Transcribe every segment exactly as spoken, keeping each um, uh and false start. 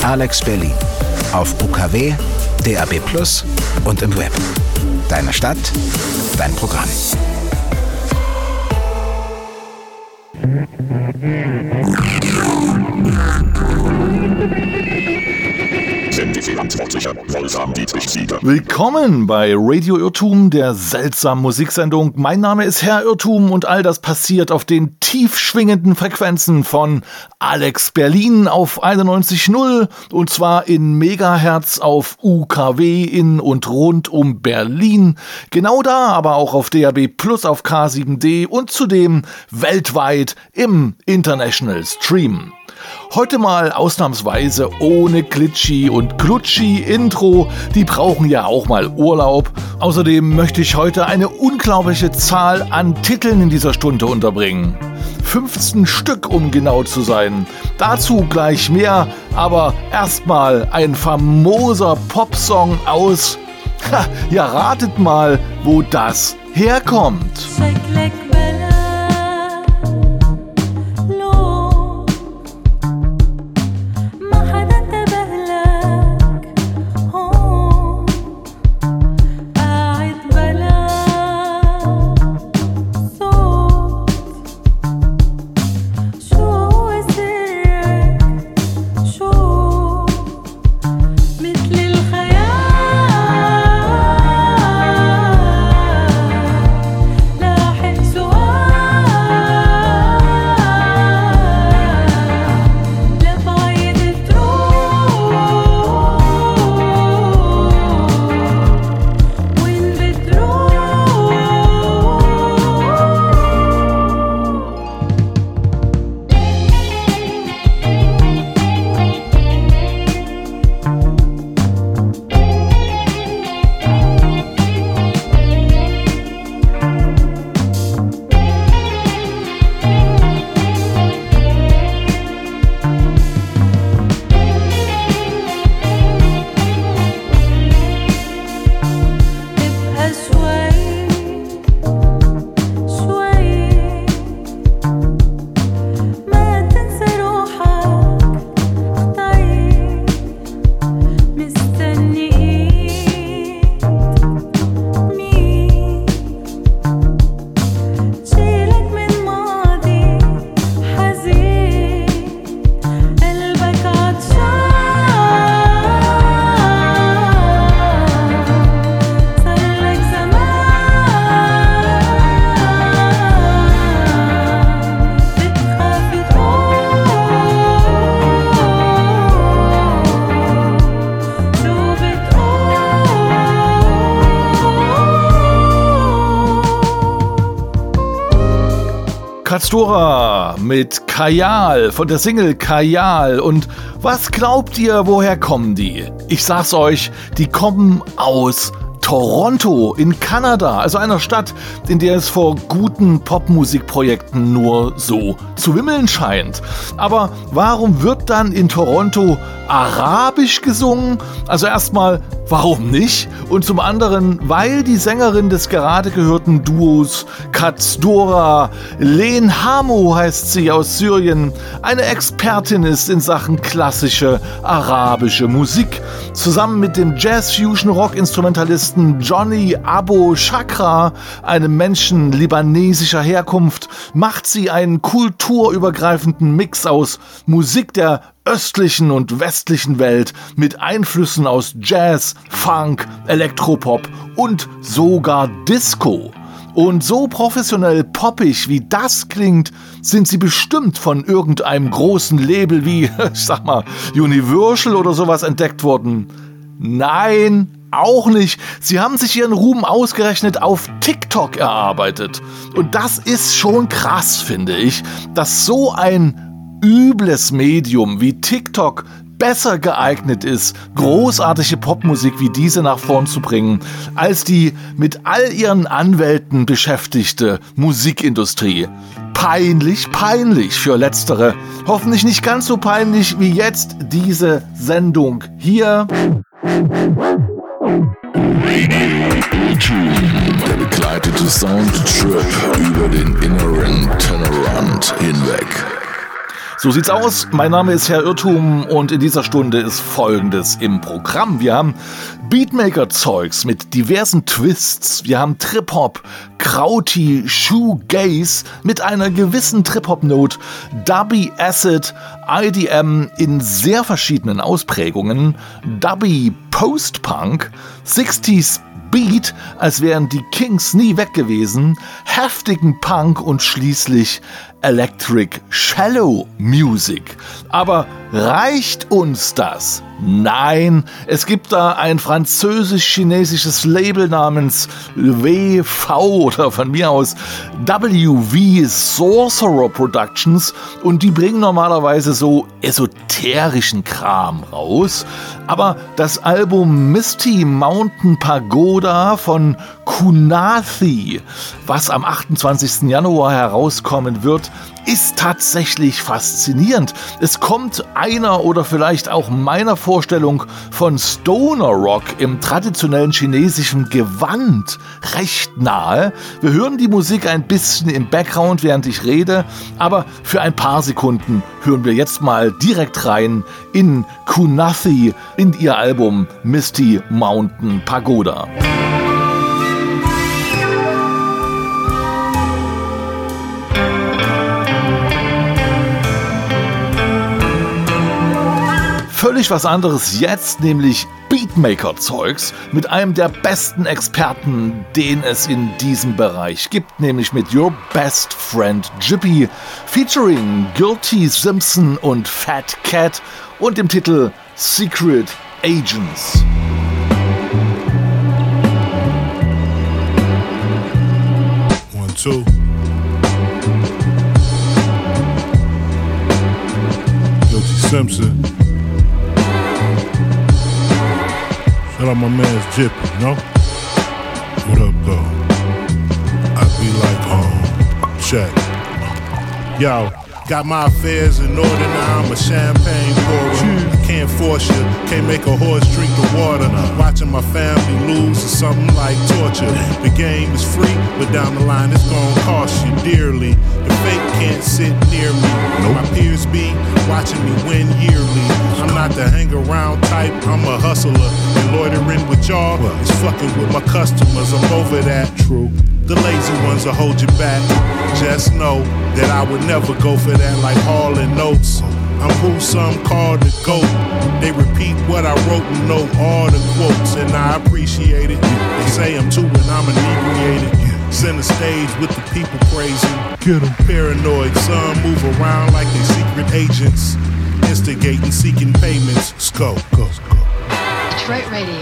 Alex Berlin. Auf U K W, D A B plus und im Web. Deine Stadt, dein Programm. Willkommen bei Radio Irrtum, der seltsamen Musiksendung. Mein Name ist Herr Irrtum und all das passiert auf den tief schwingenden Frequenzen von Alex Berlin auf einundneunzig Komma null und zwar in Megahertz auf U K W in und rund um Berlin. Genau da, aber auch auf D A B plus auf K sieben D und zudem weltweit im International Stream. Heute mal ausnahmsweise ohne Glitchy und Klutschi Intro, die brauchen ja auch mal Urlaub. Außerdem möchte ich heute eine unglaubliche Zahl an Titeln in dieser Stunde unterbringen. fünfzehn Stück, um genau zu sein. Dazu gleich mehr, aber erstmal ein famoser Popsong aus, ha, ja ratet mal, wo das herkommt. Katsdora mit Kajal von der Single Kajal. Und was glaubt ihr, woher kommen die? Ich sag's euch, die kommen aus Toronto in Kanada, also einer Stadt, in der es vor guten Popmusikprojekten nur so zu wimmeln scheint. Aber warum wird dann in Toronto Arabisch gesungen? Also erstmal, warum nicht? Und zum anderen, weil die Sängerin des gerade gehörten Duos Katsdora, Len Hamo heißt sie, aus Syrien, eine Expertin ist in Sachen klassische arabische Musik. Zusammen mit dem Jazz-Fusion-Rock-Instrumentalisten Johnny Abo Chakra, einem Menschen libanesischer Herkunft, macht sie einen kulturübergreifenden Mix aus Musik der östlichen und westlichen Welt mit Einflüssen aus Jazz, Funk, Elektropop und sogar Disco. Und so professionell poppig wie das klingt, sind sie bestimmt von irgendeinem großen Label wie, ich sag mal, Universal oder sowas entdeckt worden. Nein, auch nicht. Sie haben sich ihren Ruhm ausgerechnet auf TikTok erarbeitet. Und das ist schon krass, finde ich, dass so ein übles Medium wie TikTok besser geeignet ist, großartige Popmusik wie diese nach vorn zu bringen, als die mit all ihren Anwälten beschäftigte Musikindustrie. Peinlich, peinlich für Letztere. Hoffentlich nicht ganz so peinlich wie jetzt diese Sendung hier. Der begleitete Soundtrip über den inneren Tellerrand hinweg. So sieht's aus. Mein Name ist Herr Irrtum und in dieser Stunde ist Folgendes im Programm. Wir haben Beatmaker-Zeugs mit diversen Twists. Wir haben Trip-Hop, Krauti, Shoegaze mit einer gewissen Trip-Hop-Note, Dubby Acid, I D M in sehr verschiedenen Ausprägungen, Dubby Post-Punk, sechziger Beat, als wären die Kings nie weg gewesen, heftigen Punk und schließlich Electric Shallow Music. Aber reicht uns das? Nein, es gibt da ein französisch-chinesisches Label namens W V oder von mir aus W V Sorcerer Productions und die bringen normalerweise so esoterischen Kram raus. Aber das Album Misty Mountain Pagoda von Kunathi, was am achtundzwanzigsten Januar herauskommen wird, ist tatsächlich faszinierend. Es kommt einer oder vielleicht auch meiner Vorstellung von Stoner Rock im traditionellen chinesischen Gewand recht nahe. Wir hören die Musik ein bisschen im Background, während ich rede, aber für ein paar Sekunden hören wir jetzt mal direkt rein in Kunathi, in ihr Album Misty Mountain Pagoda. Völlig was anderes jetzt, nämlich Beatmaker-Zeugs mit einem der besten Experten, den es in diesem Bereich gibt, nämlich mit Your Best Friend Jippy, featuring Guilty Simpson und Fat Cat und dem Titel Secret Agents. One, two. Guilty Simpson. Shout out my man's Jippy, you know? What up, though? I be like, um, check. Yo, got my affairs in order, now I'm a champagne pourer. Can't force you, can't make a horse drink the water. Watching my family lose is something like torture. The game is free, but down the line it's gonna cost you dearly. The fake can't sit near me. My peers be watching me win yearly. I'm not the hang around type, I'm a hustler. And loitering with y'all is fucking with my customers. I'm over that. True. The lazy ones will hold you back. Just know that I would never go for that like hauling notes. I'm who some call the GOAT. They repeat what I wrote and know all the quotes, and I appreciate it. They say I'm too when I'm inebriated. Center stage with the people praising. Get 'em paranoid, some move around like they secret agents, instigating, seeking payments. Scope, go, go. Detroit Radio.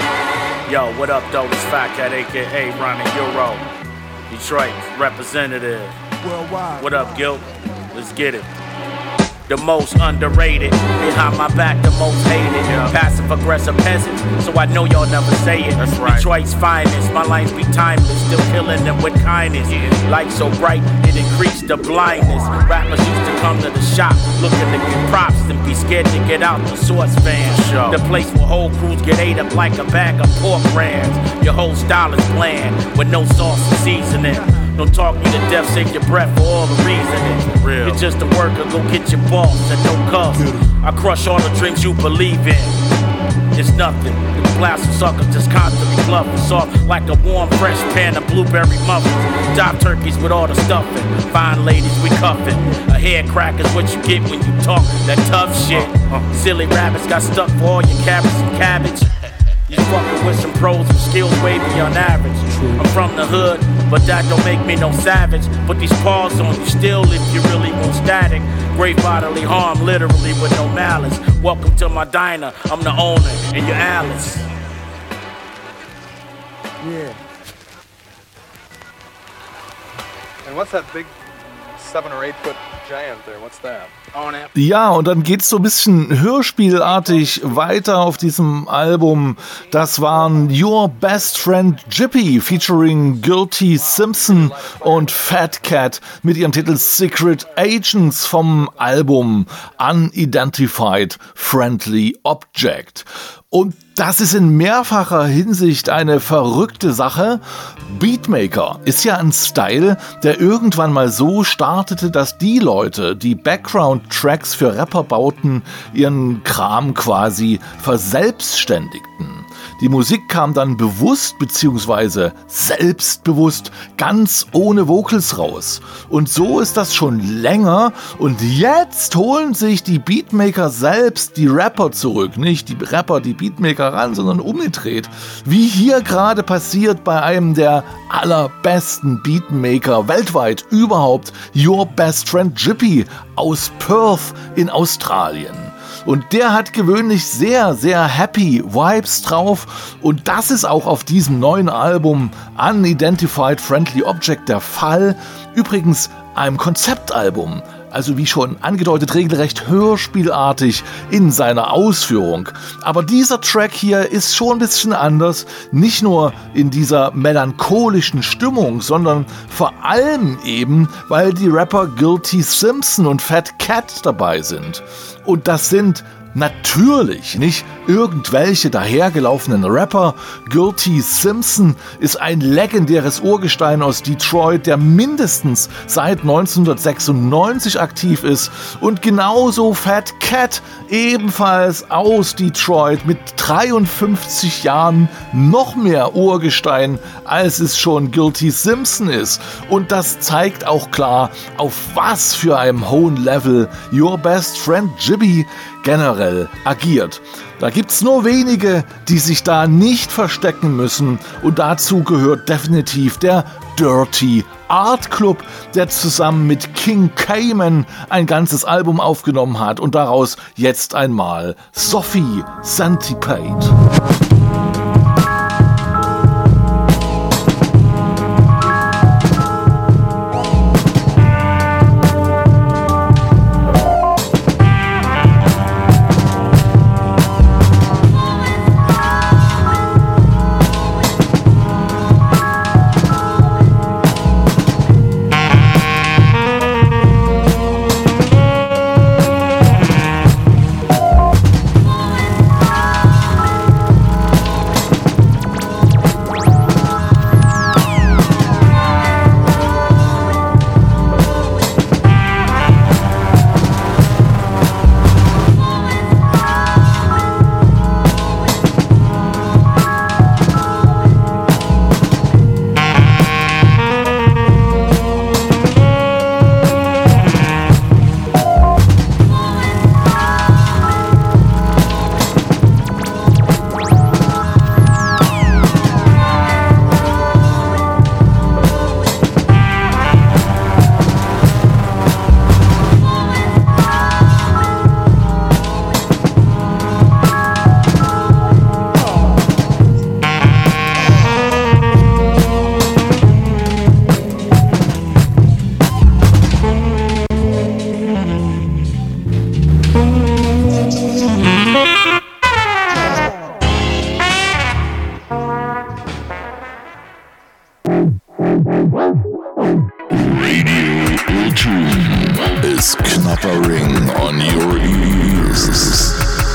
Yo, what up, though? It's Fat Cat, aka Ronnie Euro. Detroit representative. Worldwide. What up, Gil? Let's get it. The most underrated, behind my back, the most hated. Yeah. Passive aggressive peasants, so I know y'all never say it. That's right. Detroit's finest, my lines be timeless, still killing them with kindness. Yeah. Light so bright, it increased the blindness. Rappers used to come to the shop, looking to get props and be scared to get out the source van. Sure. The place where whole crews get ate up like a bag of pork rinds. Your whole style is bland, with no sauce and seasoning. Don't talk me to death, save your breath for all the reasoning. Real. You're just a worker, go get your boss and no cuffs. I crush all the dreams you believe in. It's nothing. The blast of suckers just constantly bluffing. Soft like a warm, fresh pan of blueberry muffins. Job turkeys with all the stuffing. Fine ladies, we cuffing. A hair crack is what you get when you talk that tough shit. Silly rabbits got stuck for all your carrots and cabbage. You fucking with some pros and skills way beyond average. I'm from the hood, but that don't make me no savage. Put these paws on you still if you really want static. Great bodily harm, literally with no malice. Welcome to my diner, I'm the owner, and you're Alice. Yeah. And what's that big seven or eight foot giant there? What's that? Ja, und dann geht's so ein bisschen hörspielartig weiter auf diesem Album. Das waren Your Best Friend Jippy featuring Guilty Simpson und Fat Cat mit ihrem Titel Secret Agents vom Album Unidentified Friendly Object. Und das ist in mehrfacher Hinsicht eine verrückte Sache. Beatmaker ist ja ein Style, der irgendwann mal so startete, dass die Leute, Leute, die Background-Tracks für Rapper bauten, ihren Kram quasi verselbstständigten. Die Musik kam dann bewusst bzw. selbstbewusst ganz ohne Vocals raus. Und so ist das schon länger und jetzt holen sich die Beatmaker selbst die Rapper zurück. Nicht die Rapper die Beatmaker ran, sondern umgedreht. Wie hier gerade passiert bei einem der allerbesten Beatmaker weltweit überhaupt, Your Best Friend Jippy aus Perth in Australien. Und der hat gewöhnlich sehr, sehr happy Vibes drauf. Und das ist auch auf diesem neuen Album Unidentified Friendly Object der Fall. Übrigens einem Konzeptalbum. Also wie schon angedeutet, regelrecht hörspielartig in seiner Ausführung. Aber dieser Track hier ist schon ein bisschen anders. Nicht nur in dieser melancholischen Stimmung, sondern vor allem eben, weil die Rapper Guilty Simpson und Fat Cat dabei sind. Und das sind natürlich nicht irgendwelche dahergelaufenen Rapper. Guilty Simpson ist ein legendäres Urgestein aus Detroit, der mindestens seit neunzehnhundertsechsundneunzig aktiv ist. Und genauso Fat Cat, ebenfalls aus Detroit, mit dreiundfünfzig Jahren noch mehr Urgestein, als es schon Guilty Simpson ist. Und das zeigt auch klar, auf was für einem hohen Level Your Best Friend Jippy generell agiert. Da gibt's nur wenige, die sich da nicht verstecken müssen und dazu gehört definitiv der Dirty Art Club, der zusammen mit King Cayman ein ganzes Album aufgenommen hat und daraus jetzt einmal Sophie Centipede. is knattering on your ears.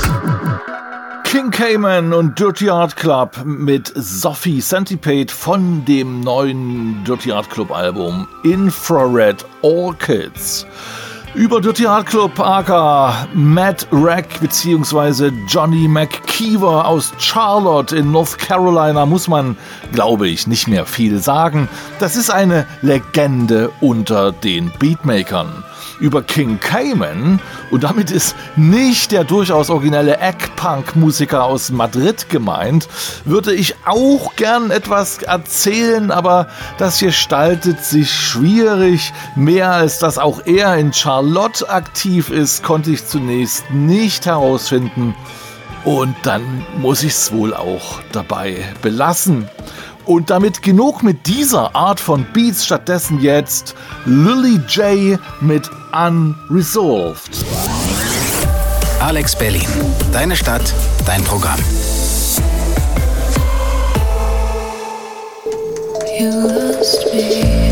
King Cayman und Dirty Art Club mit Sophie Centipede von dem neuen Dirty Art Club Album Infrared Orchids. Über Dirty Art Club aka Matt Rack bzw. Johnny McKeever aus Charlotte in North Carolina muss man, glaube ich, nicht mehr viel sagen. Das ist eine Legende unter den Beatmakern. Über King Cayman, und damit ist nicht der durchaus originelle Egg-Punk-Musiker aus Madrid gemeint, würde ich auch gern etwas erzählen, aber das gestaltet sich schwierig. Mehr als dass auch er in Charlotte aktiv ist, konnte ich zunächst nicht herausfinden. Und dann muss ich es wohl auch dabei belassen. Und damit genug mit dieser Art von Beats, stattdessen jetzt Lily J mit Unresolved. Alex Berlin, deine Stadt, dein Programm. You lost me.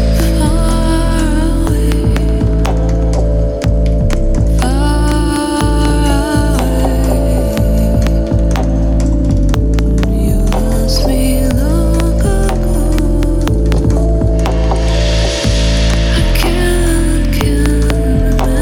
I can't, can't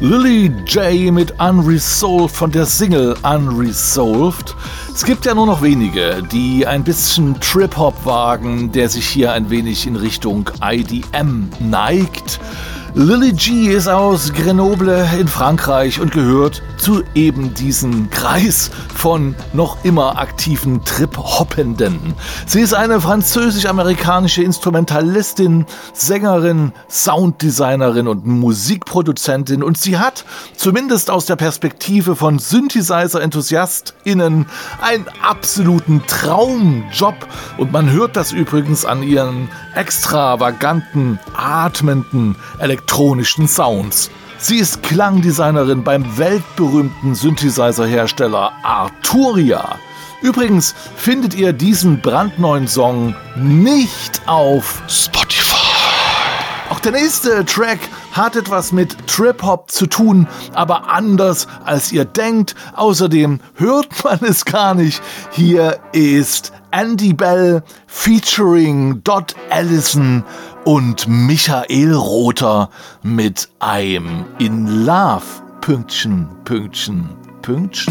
Lily J mit Unresolved von der Single Unresolved. Es gibt ja nur noch wenige, die ein bisschen Trip-Hop wagen, der sich hier ein wenig in Richtung I D M neigt. Lily G ist aus Grenoble in Frankreich und gehört zu eben diesem Kreis von noch immer aktiven Trip-Hoppenden. Sie ist eine französisch-amerikanische Instrumentalistin, Sängerin, Sounddesignerin und Musikproduzentin und sie hat, zumindest aus der Perspektive von Synthesizer-EnthusiastInnen, einen absoluten Traumjob und man hört das übrigens an ihren extravaganten, atmenden, elektronischen Sounds. Sie ist Klangdesignerin beim weltberühmten Synthesizer-Hersteller Arturia. Übrigens findet ihr diesen brandneuen Song nicht auf Spotify. Auch der nächste Track hat etwas mit Trip-Hop zu tun, aber anders als ihr denkt. Außerdem hört man es gar nicht. Hier ist Andy Bell featuring Dot Allison und Michael Rother mit I'm in Love. Pünktchen, Pünktchen, Pünktchen.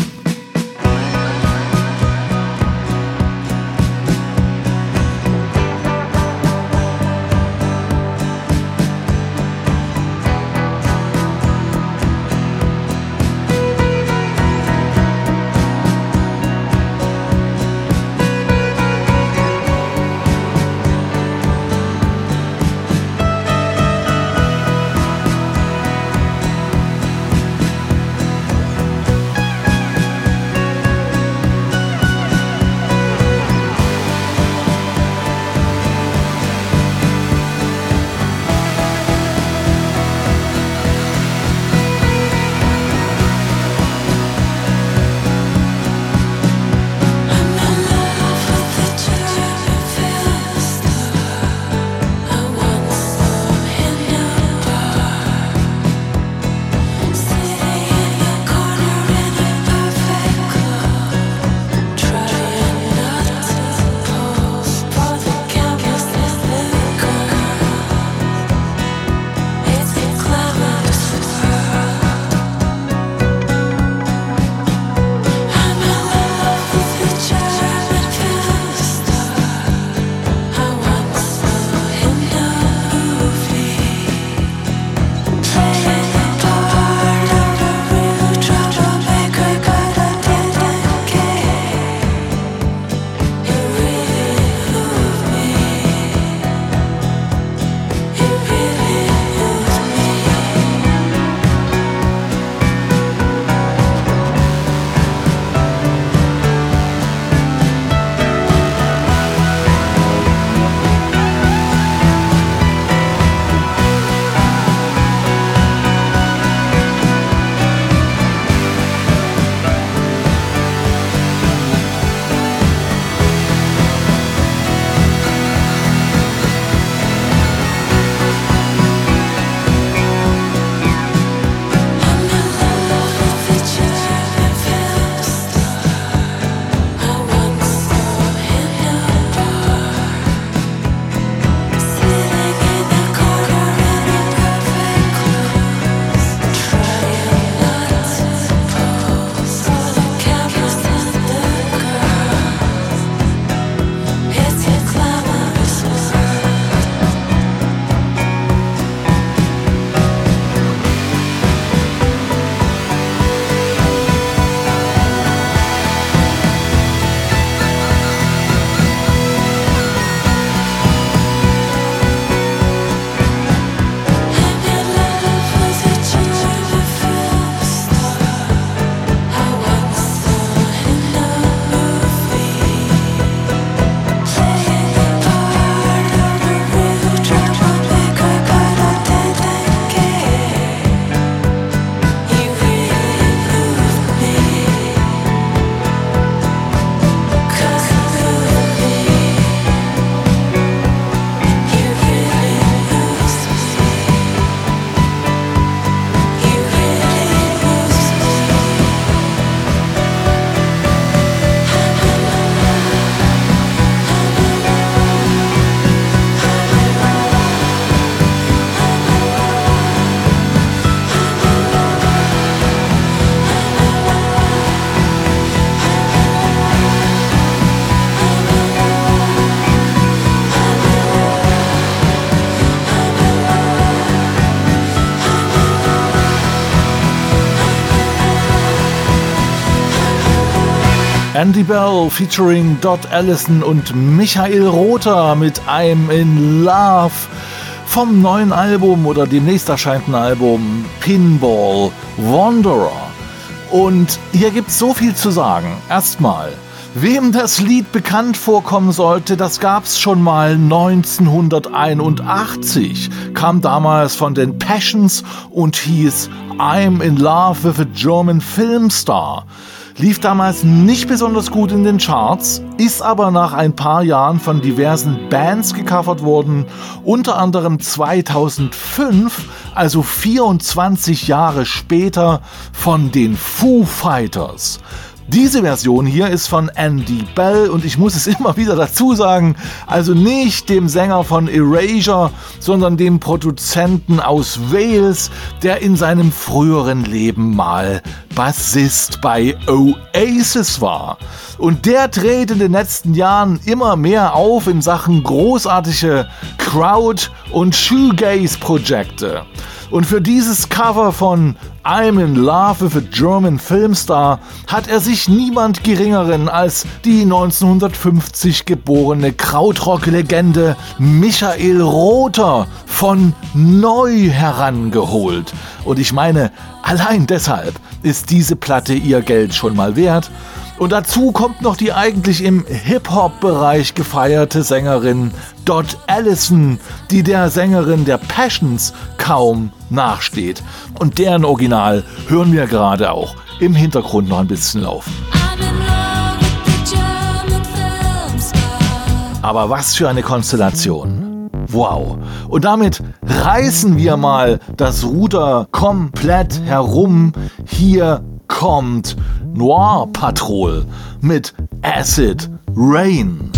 Andy Bell featuring Dot Allison und Michael Rother mit I'm in Love vom neuen Album oder demnächst erscheinenden Album Pinball Wanderer. Und hier gibt's so viel zu sagen. Erstmal, wem das Lied bekannt vorkommen sollte, das gab's schon mal neunzehnhunderteinundachtzig. Kam damals von den Passions und hieß I'm in Love with a German Film Star. Lief damals nicht besonders gut in den Charts, ist aber nach ein paar Jahren von diversen Bands gecovert worden, unter anderem zweitausendfünf, also vierundzwanzig Jahre später, von den Foo Fighters. Diese Version hier ist von Andy Bell und ich muss es immer wieder dazu sagen, also nicht dem Sänger von Erasure, sondern dem Produzenten aus Wales, der in seinem früheren Leben mal Bassist bei Oasis war. Und der dreht in den letzten Jahren immer mehr auf in Sachen großartige Crowd- und Shoegaze-Projekte. Und für dieses Cover von I'm in Love with a German Film Star hat er sich niemand Geringeren als die neunzehnhundertfünfzig geborene Krautrock-Legende Michael Rother von neu herangeholt. Und ich meine, allein deshalb ist diese Platte ihr Geld schon mal wert. Und dazu kommt noch die eigentlich im Hip-Hop-Bereich gefeierte Sängerin Dot Allison, die der Sängerin der Passions kaum nachsteht. Und deren Original hören wir gerade auch im Hintergrund noch ein bisschen laufen. Aber was für eine Konstellation. Wow. Und damit reißen wir mal das Ruder komplett herum. Hier kommt Noir Patrol mit Acid Rain.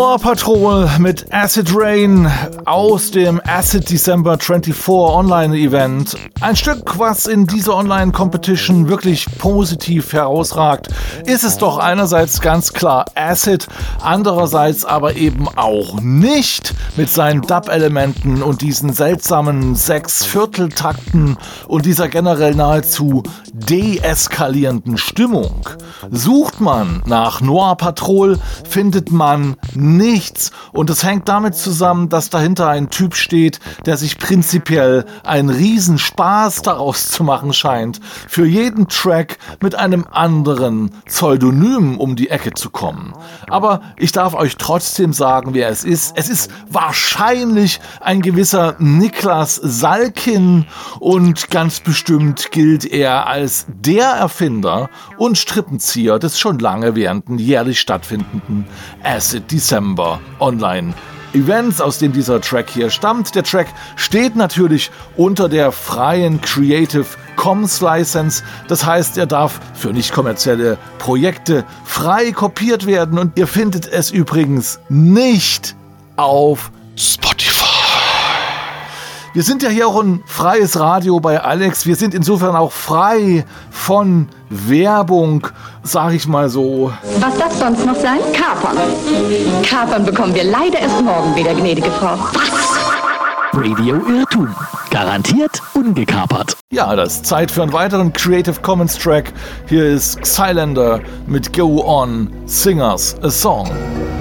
Noah Patrol mit Acid Rain aus dem Acid December vierundzwanzig Online Event. Ein Stück, was in dieser Online Competition wirklich positiv herausragt, ist es doch einerseits ganz klar Acid, andererseits aber eben auch nicht mit seinen Dub-Elementen und diesen seltsamen sechs Vierteltakten und dieser generell nahezu deeskalierenden Stimmung. Sucht man nach Noah Patrol, findet man nichts, und es hängt damit zusammen, dass dahinter ein Typ steht, der sich prinzipiell einen riesen Spaß daraus zu machen scheint, für jeden Track mit einem anderen Pseudonym um die Ecke zu kommen. Aber ich darf euch trotzdem sagen, wer es ist. Es ist wahrscheinlich ein gewisser Niklas Salkin, und ganz bestimmt gilt er als der Erfinder und Strippenzieher des schon lange währenden jährlich stattfindenden Acid December Online Events, aus dem dieser Track hier stammt. Der Track steht natürlich unter der freien Creative Commons License. Das heißt, er darf für nicht kommerzielle Projekte frei kopiert werden, und ihr findet es übrigens nicht auf Spotify. Wir sind ja hier auch ein freies Radio bei Alex. Wir sind insofern auch frei von Werbung, sag ich mal so. Was darf sonst noch sein? Kapern. Kapern bekommen wir leider erst morgen wieder, gnädige Frau. Was? Radio Irrtum. Garantiert ungekapert. Ja, das ist Zeit für einen weiteren Creative Commons Track. Hier ist Xylander mit Go On, Singers a Song.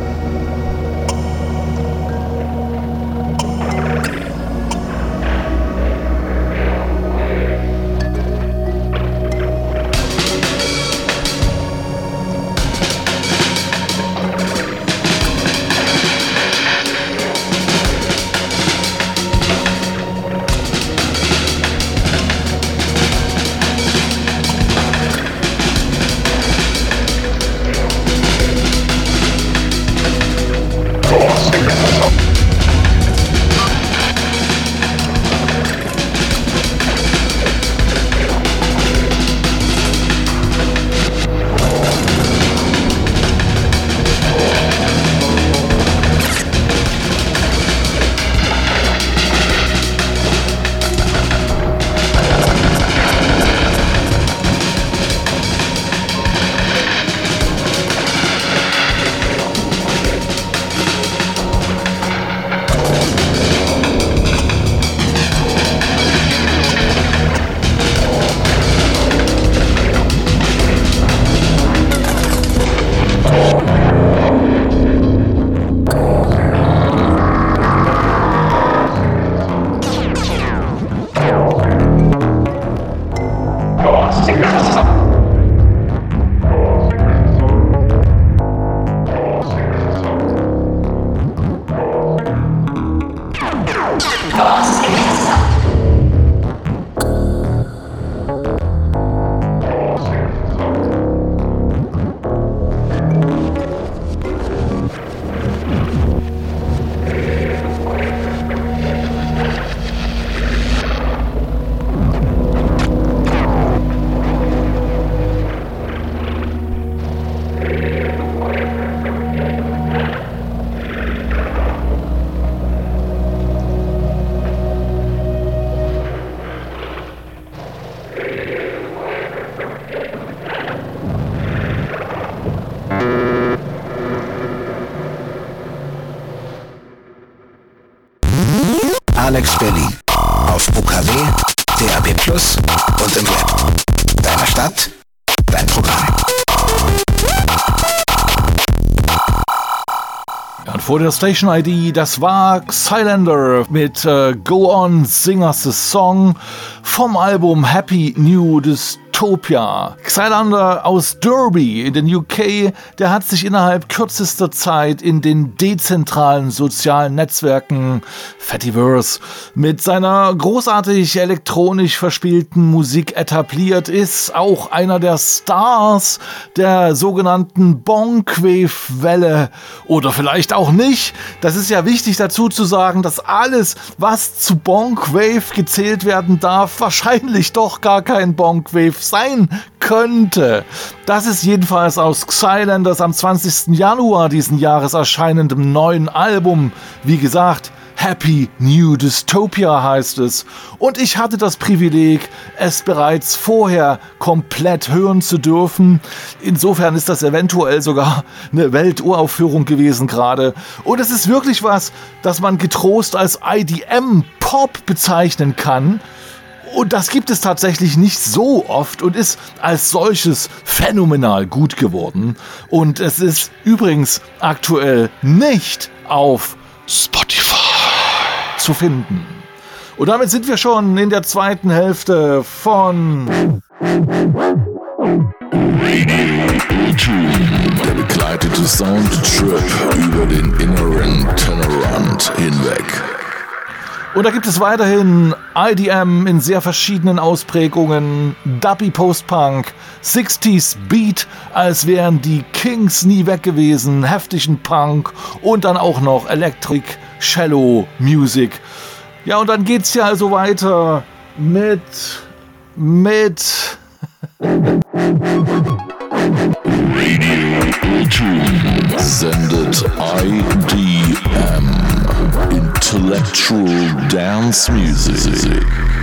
Alex Berlin. Auf U K W, D A B plus und im Web. Deine Stadt, dein Programm. Und vor der Station I D, das war Xylander mit äh, Go On, Singers a Song vom Album Happy New Dystopia. Xylander aus Derby in den U K, der hat sich innerhalb kürzester Zeit in den dezentralen sozialen Netzwerken Fediverse mit seiner großartig elektronisch verspielten Musik etabliert, ist auch einer der Stars der sogenannten Bonkwave-Welle, oder vielleicht auch nicht. Das ist ja wichtig dazu zu sagen, dass alles, was zu Bonkwave gezählt werden darf, wahrscheinlich doch gar kein Bonkwave sein könnte. Das ist jedenfalls aus Xylanders am zwanzigsten Januar diesen Jahres erscheinendem neuen Album. Wie gesagt, Happy New Dystopia heißt es. Und ich hatte das Privileg, es bereits vorher komplett hören zu dürfen. Insofern ist das eventuell sogar eine Welturaufführung gewesen gerade. Und es ist wirklich was, das man getrost als I D M-Pop bezeichnen kann. Und das gibt es tatsächlich nicht so oft und ist als solches phänomenal gut geworden. Und es ist übrigens aktuell nicht auf Spotify zu finden. Und damit sind wir schon in der zweiten Hälfte von Der begleitete Soundtrip über den inneren Tellerrand hinweg. Und da gibt es weiterhin I D M in sehr verschiedenen Ausprägungen, Dubby Post-Punk, sechziger Beat, als wären die Kings nie weg gewesen, heftigen Punk und dann auch noch Electric Shallow Music. Ja, und dann geht's ja also weiter mit mit sendet I D M, Intellectual Dance Music.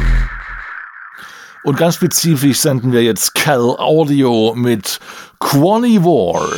Und ganz spezifisch senden wir jetzt Cal Audio mit Quanivore.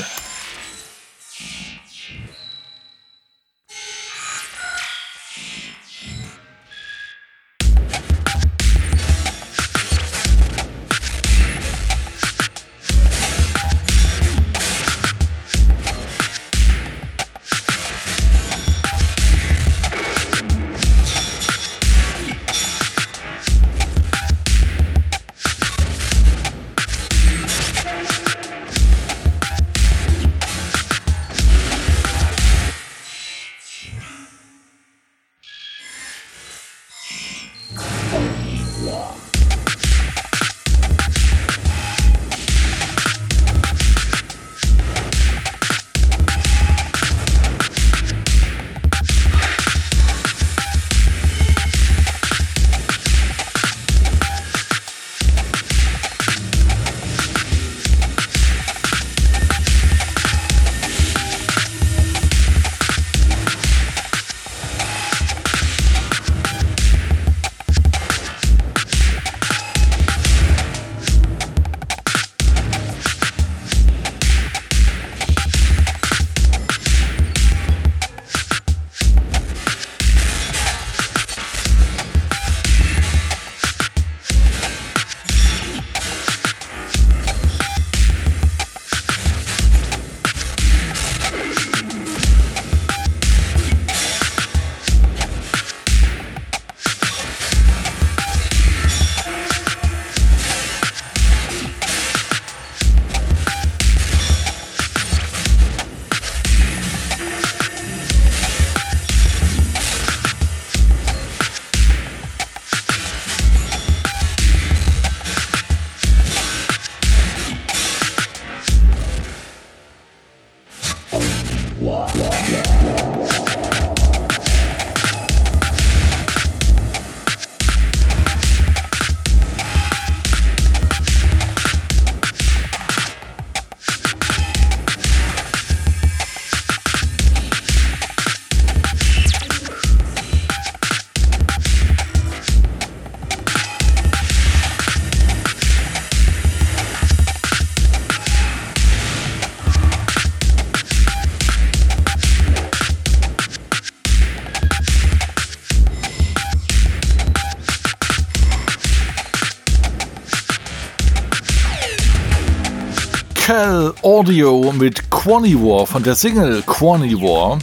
Cal Audio mit Quanivore von der Single Quanivore.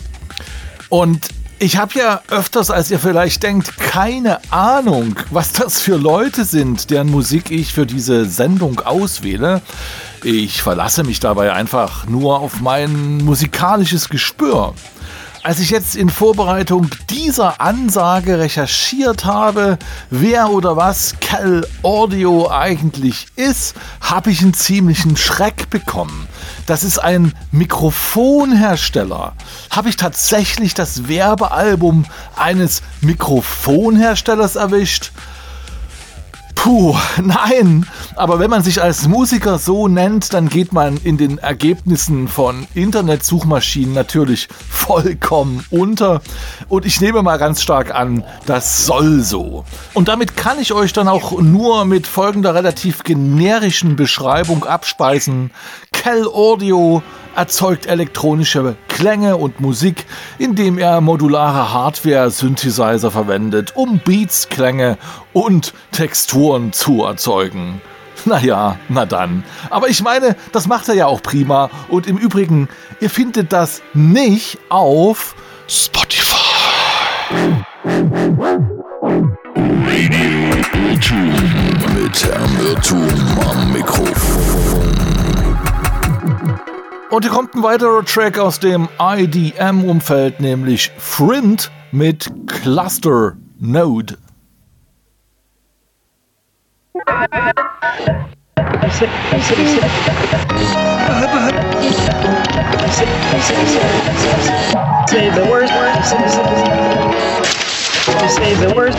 Und ich habe ja öfters, als ihr vielleicht denkt, keine Ahnung, was das für Leute sind, deren Musik ich für diese Sendung auswähle. Ich verlasse mich dabei einfach nur auf mein musikalisches Gespür. Als ich jetzt in Vorbereitung dieser Ansage recherchiert habe, wer oder was Cal Audio eigentlich ist, habe ich einen ziemlichen Schreck bekommen. Das ist ein Mikrofonhersteller. Habe ich tatsächlich das Werbealbum eines Mikrofonherstellers erwischt? Puh, Puh, nein. Aber wenn man sich als Musiker so nennt, dann geht man in den Ergebnissen von Internetsuchmaschinen natürlich vollkommen unter. Und ich nehme mal ganz stark an, das soll so. Und damit kann ich euch dann auch nur mit folgender relativ generischen Beschreibung abspeisen. Cal Audio erzeugt elektronische Klänge und Musik, indem er modulare Hardware-Synthesizer verwendet, um Beats, Klänge und Texturen zu erzeugen. Naja, na dann. Aber ich meine, das macht er ja auch prima. Und im Übrigen, ihr findet das nicht auf Spotify. Radio Irrtum mit Herrn Irrtum am Mikrofon. Und hier kommt ein weiterer Track aus dem I D M-Umfeld, nämlich Friend mit Cluster Node. Say the worst. Say the worst.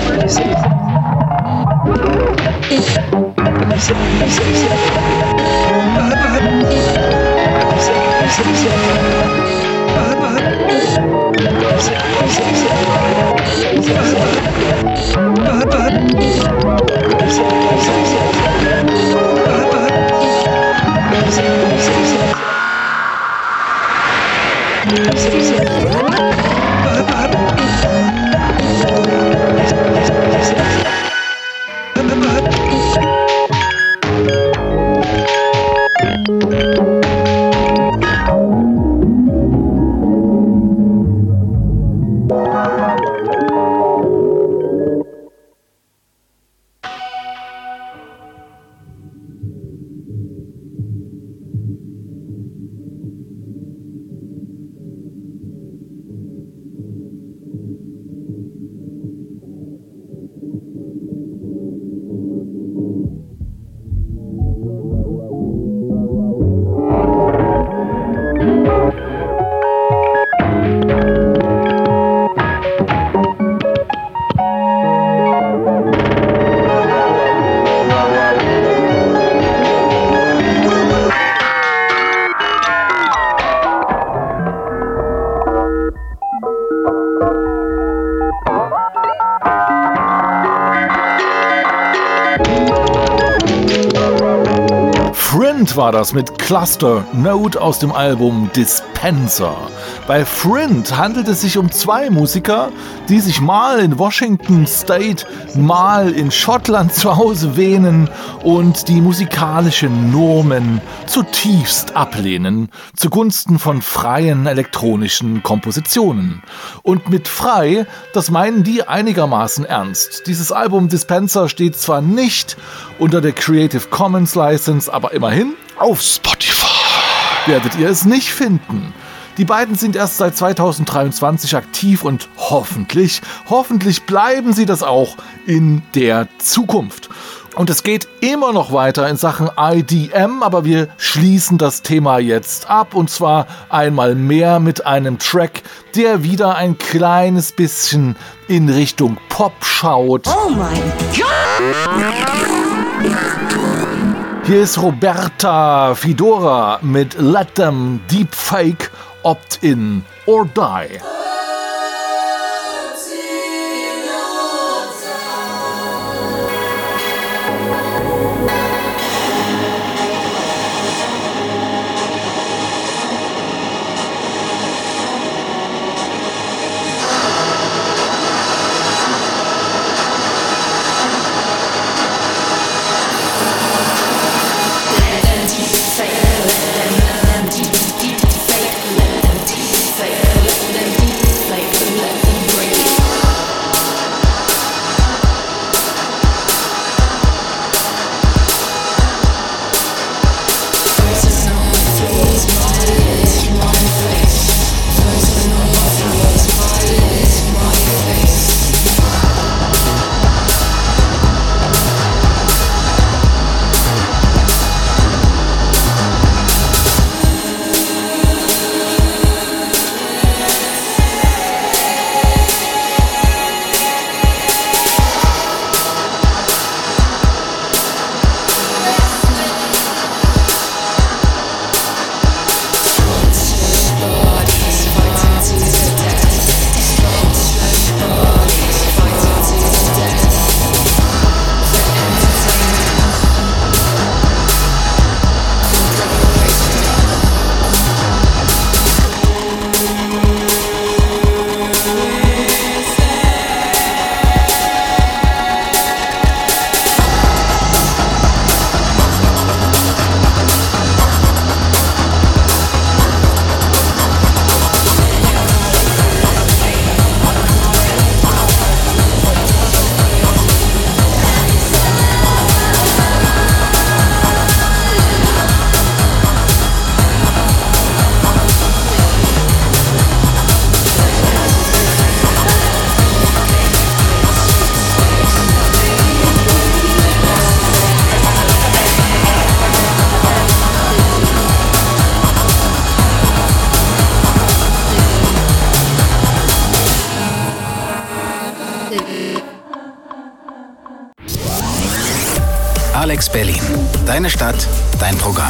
War das mit Cluster Node aus dem Album Dispenser. Bei Friend handelt es sich um zwei Musiker, die sich mal in Washington State, mal in Schottland zu Hause wähnen und die musikalischen Normen zutiefst ablehnen, zugunsten von freien elektronischen Kompositionen. Und mit frei, das meinen die einigermaßen ernst. Dieses Album Dispenser steht zwar nicht unter der Creative Commons License, aber immerhin auf Spotify werdet ihr es nicht finden. Die beiden sind erst seit zweitausenddreiundzwanzig aktiv und hoffentlich, hoffentlich bleiben sie das auch in der Zukunft. Und es geht immer noch weiter in Sachen I D M, aber wir schließen das Thema jetzt ab und zwar einmal mehr mit einem Track, der wieder ein kleines bisschen in Richtung Pop schaut. Oh mein Gott! Hier ist Roberta Fidora mit Let Them Deepfake Opt In or Die. Let them deep fake, let them deep fake, let them deep fake, let them deep Alex Berlin. Deine Stadt, dein Programm.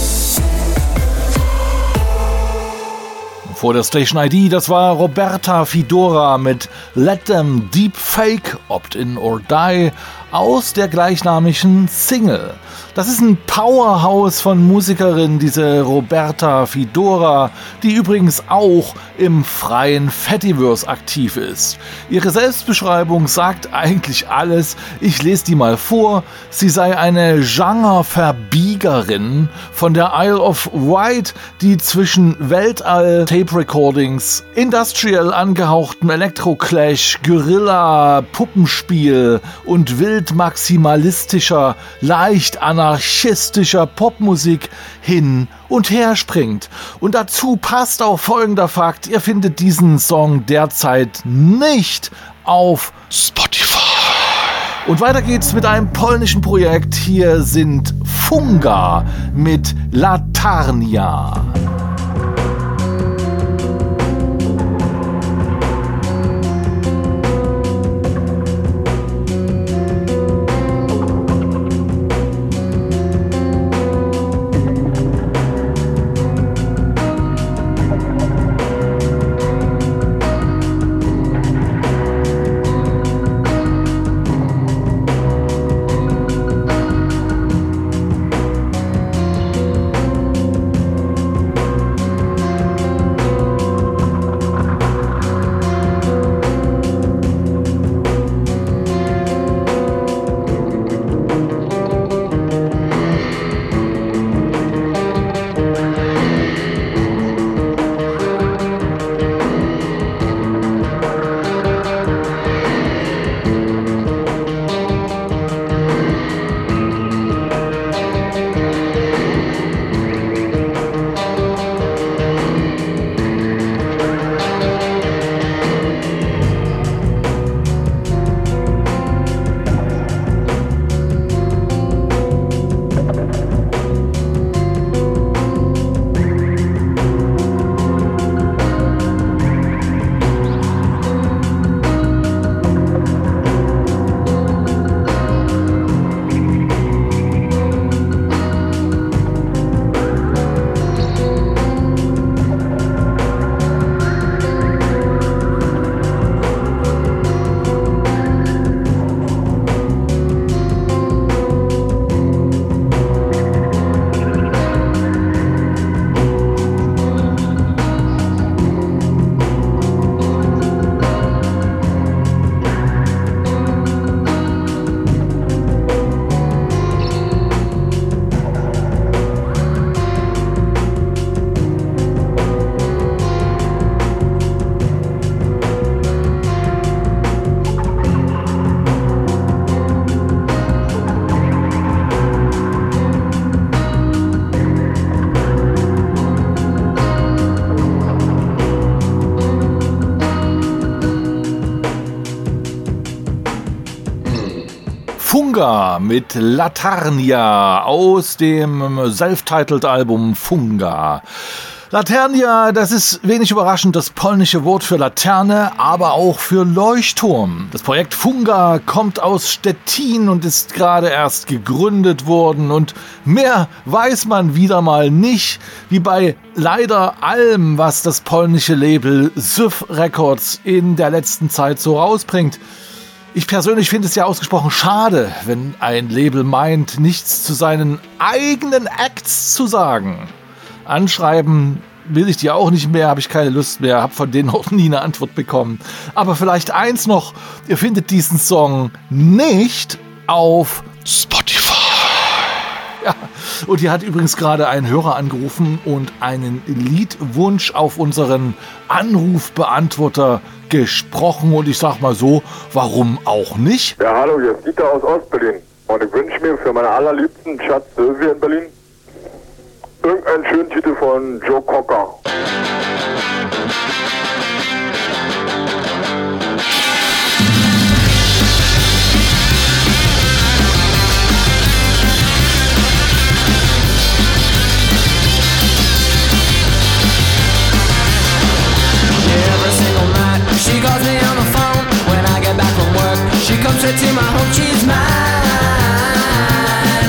Vor der Station I D, das war Roberta Fidora mit Let Them Deep Fake, Opt-in or Die, aus der gleichnamigen Single. Das ist ein Powerhouse von Musikerin, diese Roberta Fidora, die übrigens auch im freien Fediverse aktiv ist. Ihre Selbstbeschreibung sagt eigentlich alles. Ich lese die mal vor. Sie sei eine Genreverbiegerin von der Isle of Wight, die zwischen Weltall, Tape-Recordings, industrial angehauchtem Elektro-Clash, Guerilla, Puppenspiel und wild maximalistischer, leicht anarchistischer Popmusik hin und her springt. Und dazu passt auch folgender Fakt: Ihr findet diesen Song derzeit nicht auf Spotify. Und weiter geht's mit einem polnischen Projekt. Hier sind Funga mit Latarnia. Funga mit Latarnia aus dem Self-Titled-Album Funga. Latarnia, das ist wenig überraschend das polnische Wort für Laterne, aber auch für Leuchtturm. Das Projekt Funga kommt aus Stettin und ist gerade erst gegründet worden und mehr weiß man wieder mal nicht, wie bei leider allem, was das polnische Label Syf Records in der letzten Zeit so rausbringt. Ich persönlich finde es ja ausgesprochen schade, wenn ein Label meint, nichts zu seinen eigenen Acts zu sagen. Anschreiben will ich die auch nicht mehr, habe ich keine Lust mehr, habe von denen auch nie eine Antwort bekommen. Aber vielleicht eins noch, ihr findet diesen Song nicht auf Spotify. Ja, und hier hat übrigens gerade ein Hörer angerufen und einen Liedwunsch auf unseren Anrufbeantworter gesprochen. Und ich sag mal so, warum auch nicht? Ja, hallo, hier ist Dieter aus Ostberlin. Und ich wünsche mir für meine allerliebsten Schatz Sylvia in Berlin irgendeinen schönen Titel von Joe Cocker. She calls me on the phone when I get back from work. She comes straight to my home, she's mine.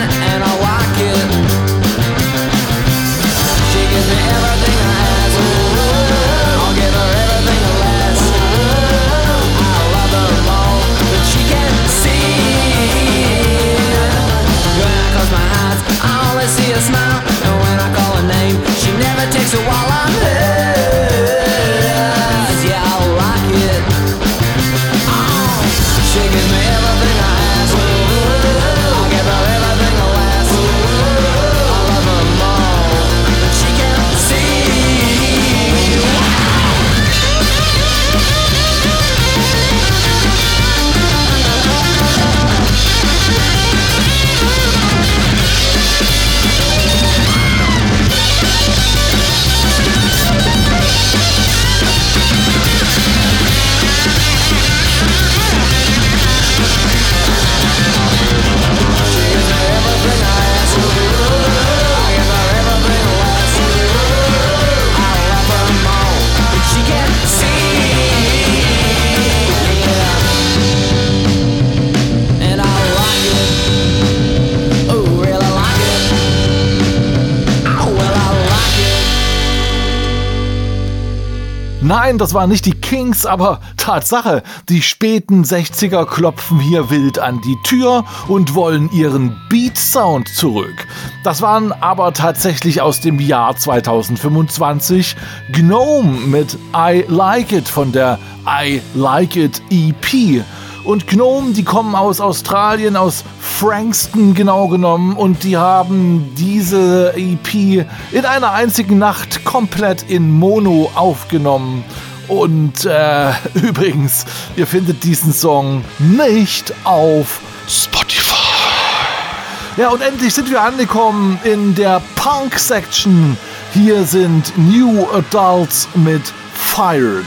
Nein, das waren nicht die Kings, aber Tatsache, die späten sechziger klopfen hier wild an die Tür und wollen ihren Beat-Sound zurück. Das waren aber tatsächlich aus dem Jahr zweitausendfünfundzwanzig Gnome mit I Like It von der I Like It E P. Und Gnome, die kommen aus Australien, aus Frankston genau genommen, und die haben diese E P in einer einzigen Nacht komplett in Mono aufgenommen. Und äh, übrigens, ihr findet diesen Song nicht auf Spotify. Ja, und endlich sind wir angekommen in der Punk-Section. Hier sind New Adults mit Fired.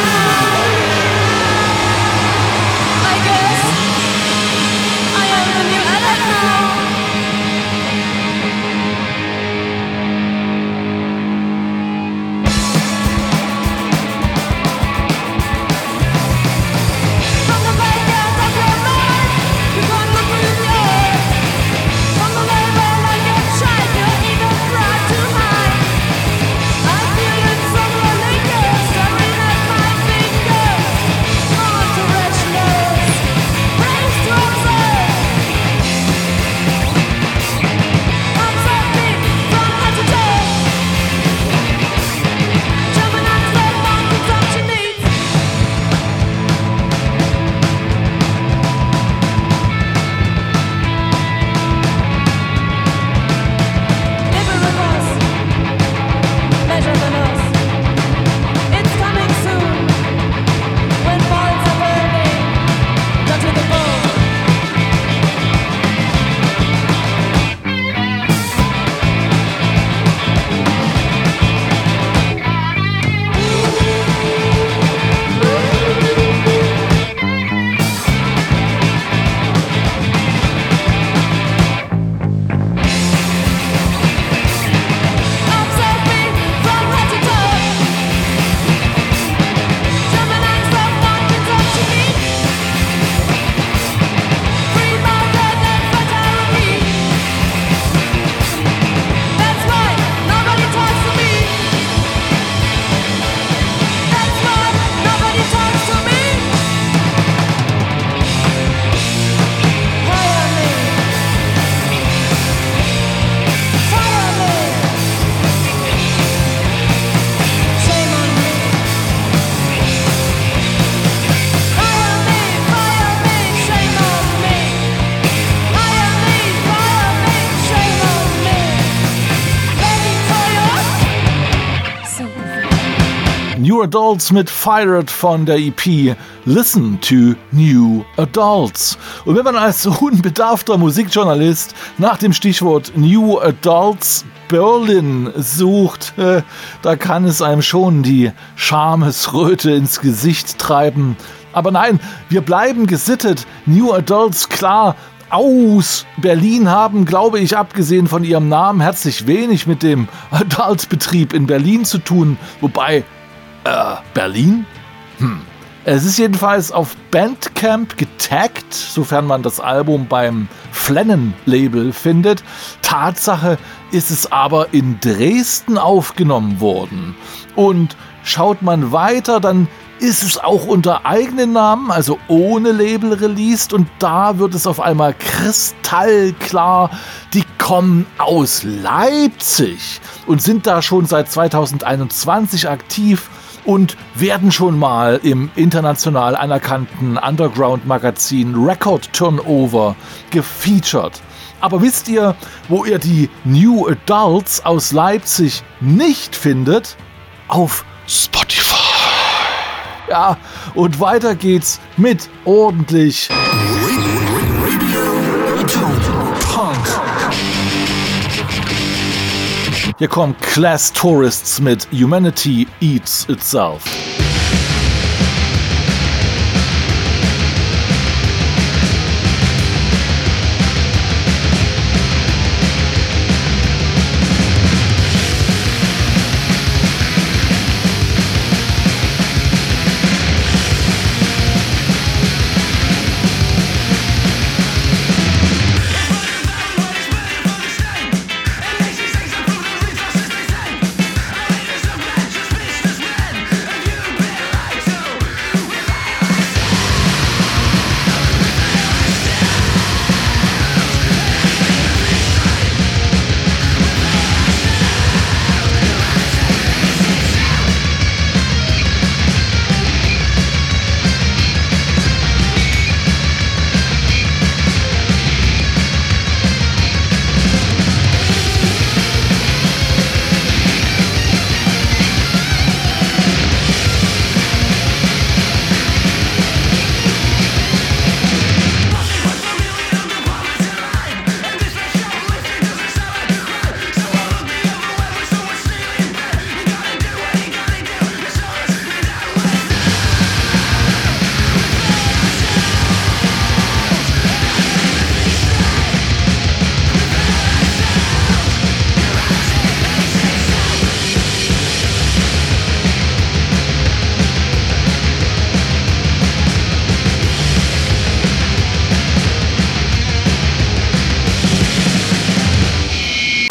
New Adults mit Fired von der E P Listen to New Adults. Und wenn man als unbedarfter Musikjournalist nach dem Stichwort New Adults Berlin sucht, äh, da kann es einem schon die Schamesröte ins Gesicht treiben. Aber nein, wir bleiben gesittet. New Adults, klar, aus Berlin haben, glaube ich, abgesehen von ihrem Namen, herzlich wenig mit dem Adult-Betrieb in Berlin zu tun. Wobei, äh, Berlin? Hm. Es ist jedenfalls auf Bandcamp getaggt, sofern man das Album beim Flennen-Label findet. Tatsache ist es aber in Dresden aufgenommen worden. Und schaut man weiter, dann ist es auch unter eigenen Namen, also ohne Label released, und da wird es auf einmal kristallklar, die kommen aus Leipzig und sind da schon seit zweitausendeinundzwanzig aktiv und werden schon mal im international anerkannten Underground-Magazin Record Turnover gefeatured. Aber wisst ihr, wo ihr die New Adults aus Leipzig nicht findet? Auf Spotify. Ja, und weiter geht's mit ordentlich Punk. Hier kommen Class Tourists mit Humanity Eats Itself.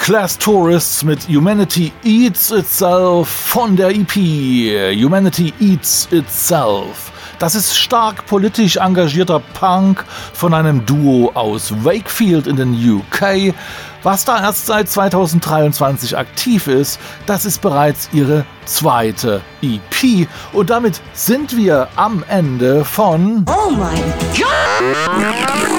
Class Tourists mit Humanity Eats Itself von der E P Humanity Eats Itself. Das ist stark politisch engagierter Punk von einem Duo aus Wakefield in den U K. Was da erst seit zweitausenddreiundzwanzig aktiv ist, das ist bereits ihre zweite E P. Und damit sind wir am Ende von Oh mein Gott!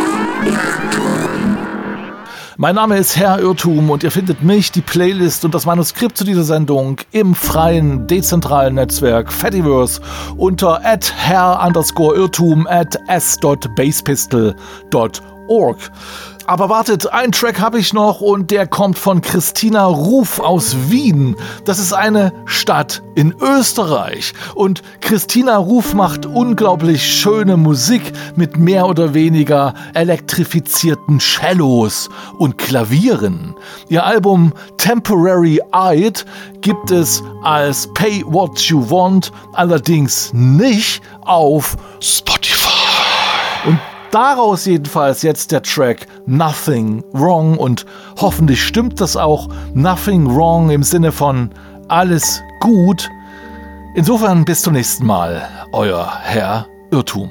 Mein Name ist Herr Irrtum und ihr findet mich, die Playlist und das Manuskript zu dieser Sendung im freien, dezentralen Netzwerk Fediverse unter at herr underscore Irrtum at s.basepistol dot org. Aber wartet, einen Track habe ich noch und der kommt von Christina Ruf aus Wien. Das ist eine Stadt in Österreich. Und Christina Ruf macht unglaublich schöne Musik mit mehr oder weniger elektrifizierten Cellos und Klavieren. Ihr Album Temporary Eyed gibt es als Pay What You Want, allerdings nicht auf Spotify. Und daraus jedenfalls jetzt der Track Nothing Wrong und hoffentlich stimmt das auch. Nothing Wrong im Sinne von alles gut. Insofern bis zum nächsten Mal, euer Herr Irrtum.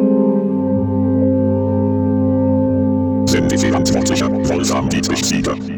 Sind die vierundzwanziger Wolfram Dietrich Sieger.